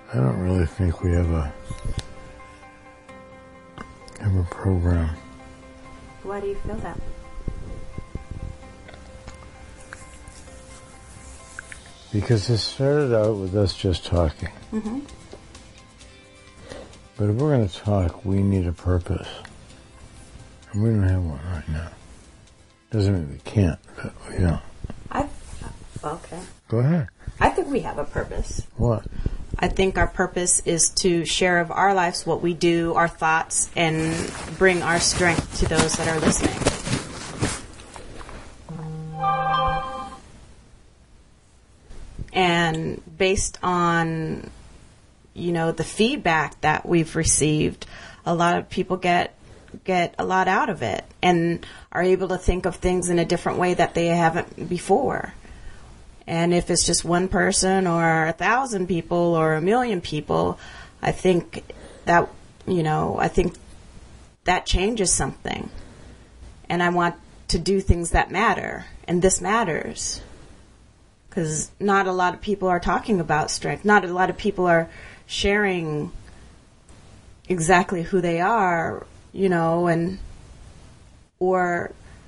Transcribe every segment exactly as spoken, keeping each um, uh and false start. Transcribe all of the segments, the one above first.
I don't really think we have a have a program. Why do you feel that? Because it started out with us just talking. Mm-hmm. But if we're going to talk, we need a purpose. And we don't have one right now. Doesn't mean we can't, but we don't. I, okay. Go ahead. I think we have a purpose. What? I think our purpose is to share of our lives, what we do, our thoughts, and bring our strength to those that are listening. And based on, you know, the feedback that we've received, a lot of people get get a lot out of it and are able to think of things in a different way that they haven't before. And if it's just one person or a thousand people or a million people, I think that, you know, I think that changes something. And I want to do things that matter. And this matters. Because not a lot of people are talking about strength. Not a lot of people are sharing exactly who they are, you know, and or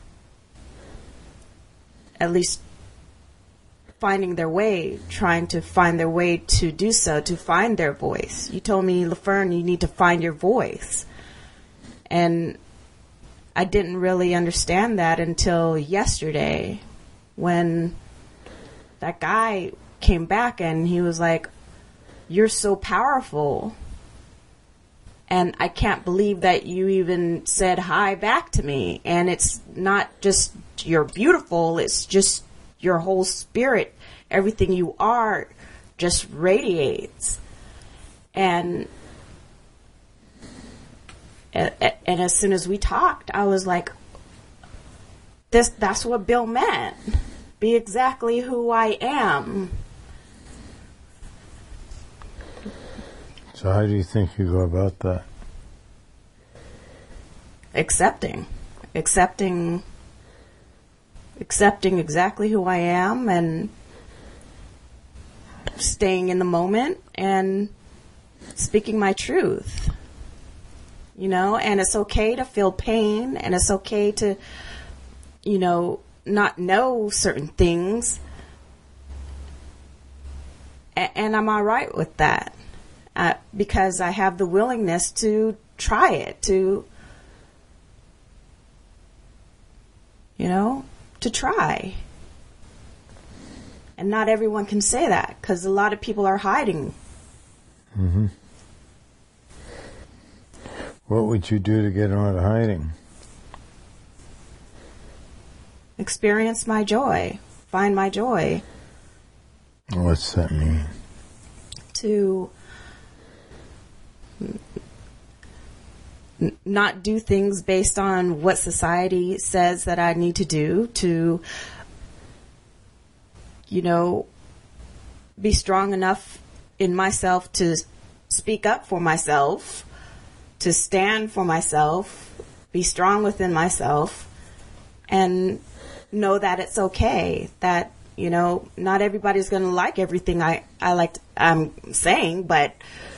at least finding their way, trying to find their way to do so, to find their voice. You told me, LaFern, you need to find your voice. And I didn't really understand that until yesterday when that guy came back and he was like, "You're so powerful. And I can't believe that you even said hi back to me. And it's not just you're beautiful, it's just your whole spirit, everything you are just radiates." And and as soon as we talked, I was like, this that's what Bill meant. Be exactly who I am. So how do you think you go about that? Accepting. Accepting accepting exactly who I am and staying in the moment and speaking my truth. You know, and it's okay to feel pain and it's okay to, you know, not know certain things. A- and I'm all right with that. Uh, because I have the willingness to try it, to, you know, to try. And not everyone can say that because a lot of people are hiding. Mm-hmm. What would you do to get them out of hiding? Experience my joy. Find my joy. What's that mean? To n- not do things based on what society says that I need to do, to, you know, be strong enough in myself to speak up for myself, to stand for myself, be strong within myself, and know that it's okay, that, you know, not everybody's going to like everything I, I like, I'm saying, but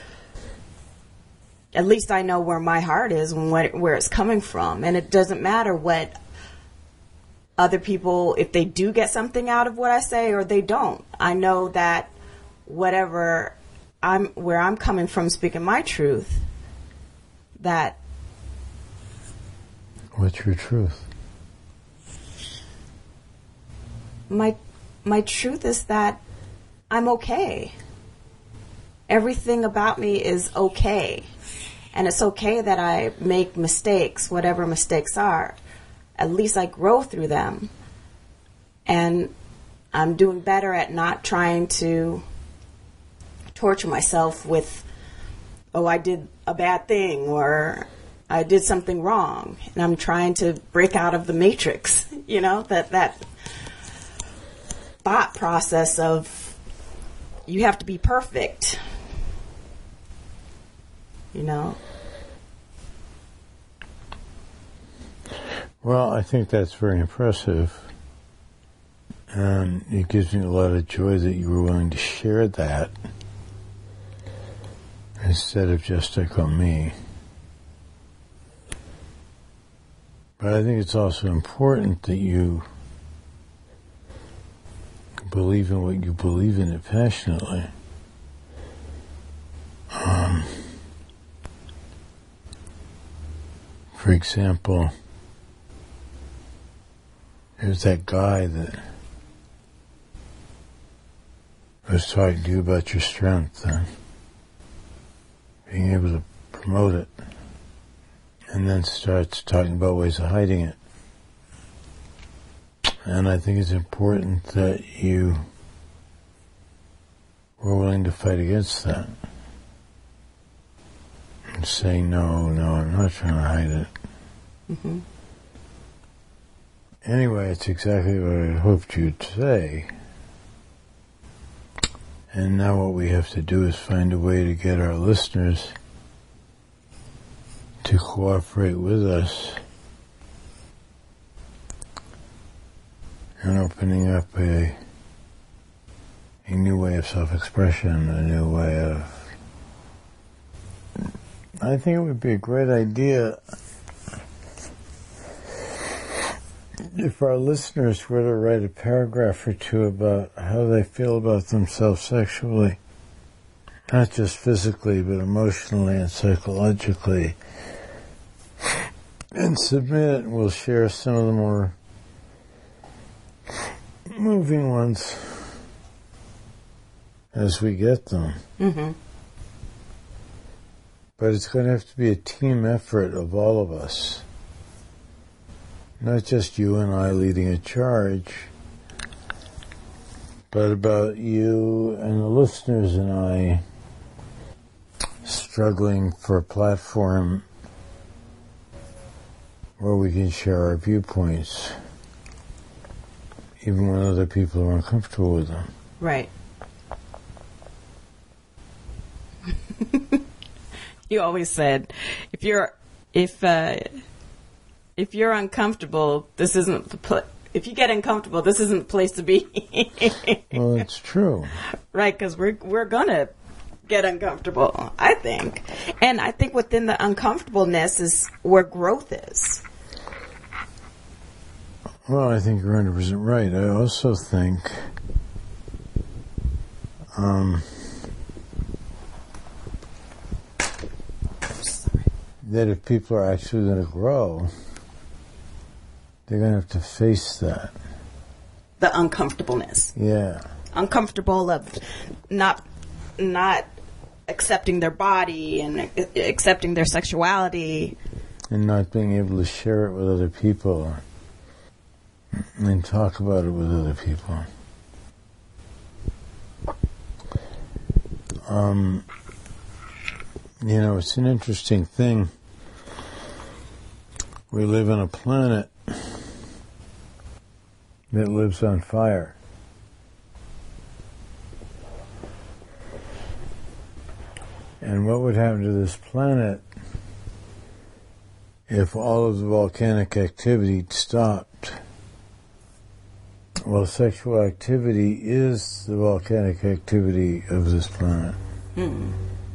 at least I know where my heart is and what, where it's coming from. And it doesn't matter what other people, if they do get something out of what I say or they don't. I know that whatever I'm, where I'm coming from speaking my truth, that. What's your truth? My, my truth is that I'm okay. Everything about me is okay. And it's okay that I make mistakes, whatever mistakes are. At least I grow through them. And I'm doing better at not trying to torture myself with, oh, I did a bad thing or I did something wrong. And I'm trying to break out of the matrix, you know, that, that thought process of you have to be perfect. You know? Well, I think that's very impressive. And it gives me a lot of joy that you were willing to share that. instead of just echo me. But I think it's also important that you believe in what you believe in it passionately. Um, for example, there's that guy that was talking to you about your strength and being able to promote it, and then starts talking about ways of hiding it. And I think it's important that you were willing to fight against that. And say, no, no, I'm not trying to hide it. Mm-hmm. Anyway, it's exactly what I hoped you'd say. And now what we have to do is find a way to get our listeners to cooperate with us in opening up a a new way of self-expression, a new way of... I think it would be a great idea if our listeners were to write a paragraph or two about how they feel about themselves sexually, not just physically, but emotionally and psychologically, and submit, and we'll share some of the more moving ones as we get them. Mm-hmm. But it's going to have to be a team effort of all of us. Not just you and I leading a charge, but about you and the listeners and I struggling for a platform where we can share our viewpoints, even when other people are uncomfortable with them. Right. You always said, if you're, if, uh, if you're uncomfortable, this isn't the pl- if you get uncomfortable, this isn't the place to be. Well, it's true. Right, because we're, we're gonna get uncomfortable, I think. And I think within the uncomfortableness is where growth is. Well, I think you're one hundred percent right. I also think um, that if people are actually going to grow, they're going to have to face that. The uncomfortableness. Yeah. Uncomfortable of not not accepting their body and accepting their sexuality. And not being able to share it with other people and talk about it with other people. Um, you know, it's an interesting thing. We live on a planet that lives on fire. And what would happen to this planet if all of the volcanic activity stopped? Well, sexual activity is the volcanic activity of this planet. Mm.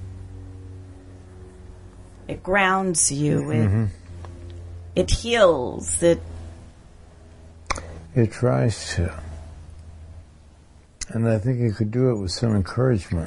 It grounds you. Mm-hmm. It, it heals. It It tries to. And I think it could do it with some encouragement.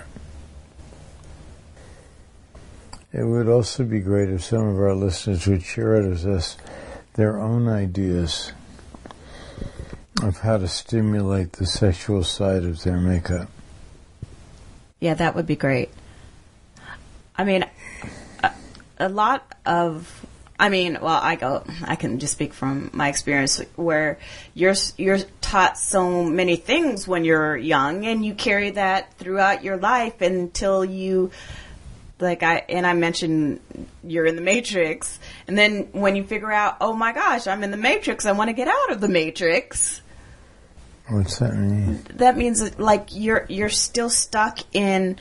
It would also be great if some of our listeners would share with us their own ideas of how to stimulate the sexual side of their makeup. Yeah, that would be great. I mean, a, a lot of, I mean, well, I go, I can just speak from my experience where you're, you're taught so many things when you're young and you carry that throughout your life until you, like I, and I mentioned you're in the Matrix, and then when you figure out, oh my gosh, I'm in the Matrix, I want to get out of the Matrix. What's that mean? That means that, like, you're you're still stuck in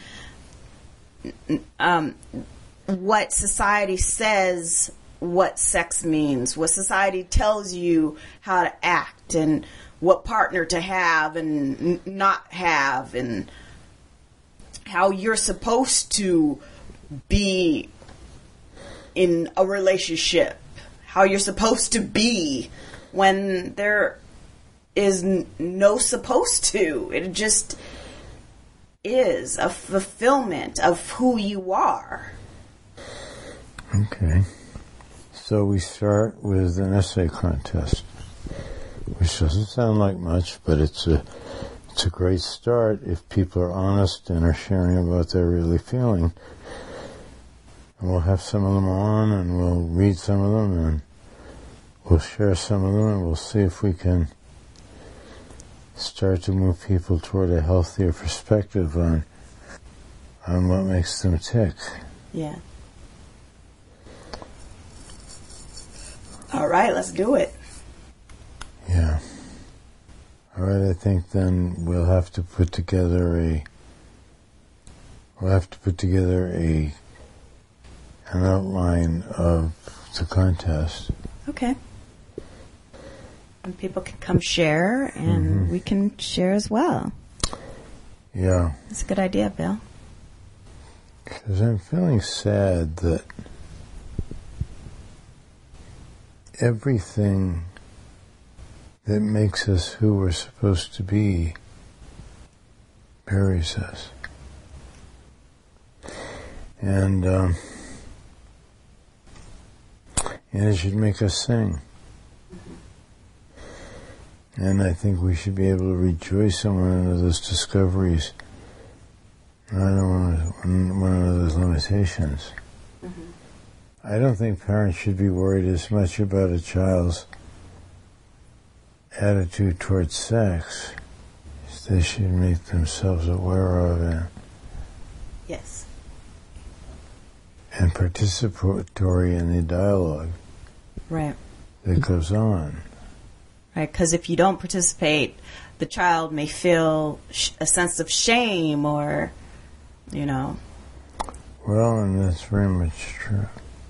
um, what society says what sex means, what society tells you how to act, and what partner to have and n- not have, and how you're supposed to be in a relationship, how you're supposed to be when there is n- no supposed to. It just is a fulfillment of who you are. Okay. So we start with an essay contest, which doesn't sound like much, but it's a it's a great start if people are honest and are sharing about what they're really feeling. And we'll have some of them on, and we'll read some of them, and we'll share some of them, and we'll see if we can start to move people toward a healthier perspective on on what makes them tick. Yeah. All right, let's do it. Yeah. All right, I think then we'll have to put together a we'll have to put together a an outline of the contest. Okay. And people can come share, and mm-hmm. we can share as well. Yeah. That's a good idea, Bill. Because I'm feeling sad that everything that makes us who we're supposed to be buries us. And, um, and it should make us sing. And I think we should be able to rejoice in one of those discoveries, not in one of those limitations. Mm-hmm. I don't think parents should be worried as much about a child's attitude towards sex as they should make themselves aware of it. Yes. And participatory in the dialogue. Right. That goes on. Right, because if you don't participate, the child may feel sh- a sense of shame or, you know. Well, and that's very much true.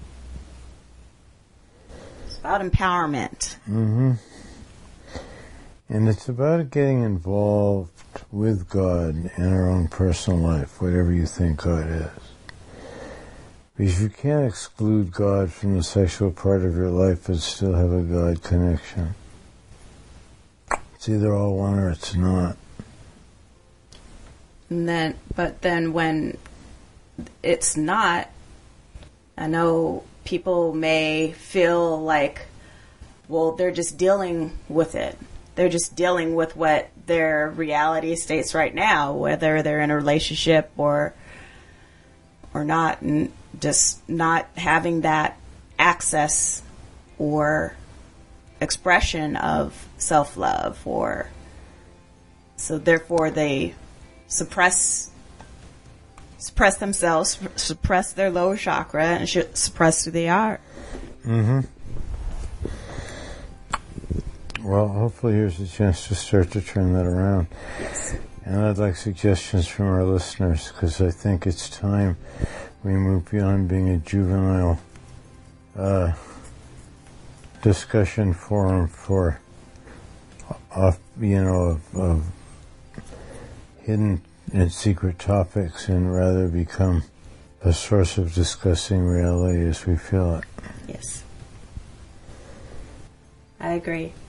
It's about empowerment. Mm-hmm. And it's about getting involved with God in our own personal life, whatever you think God is. Because you can't exclude God from the sexual part of your life but still have a God connection. It's either all one or it's not. And then, but then when it's not, I know people may feel like, well, they're just dealing with it. They're just dealing with what their reality states right now, whether they're in a relationship or or not, and just not having that access or expression of self-love, or so therefore they suppress suppress themselves, suppress their lower chakra, and should suppress who they are. Mm-hmm. Well, hopefully here's a chance to start to turn that around. Yes. And I'd like suggestions from our listeners, because I think it's time we move beyond being a juvenile uh, discussion forum for, off, you know, of, of hidden and secret topics, and rather become a source of discussing reality as we feel it. Yes. I agree.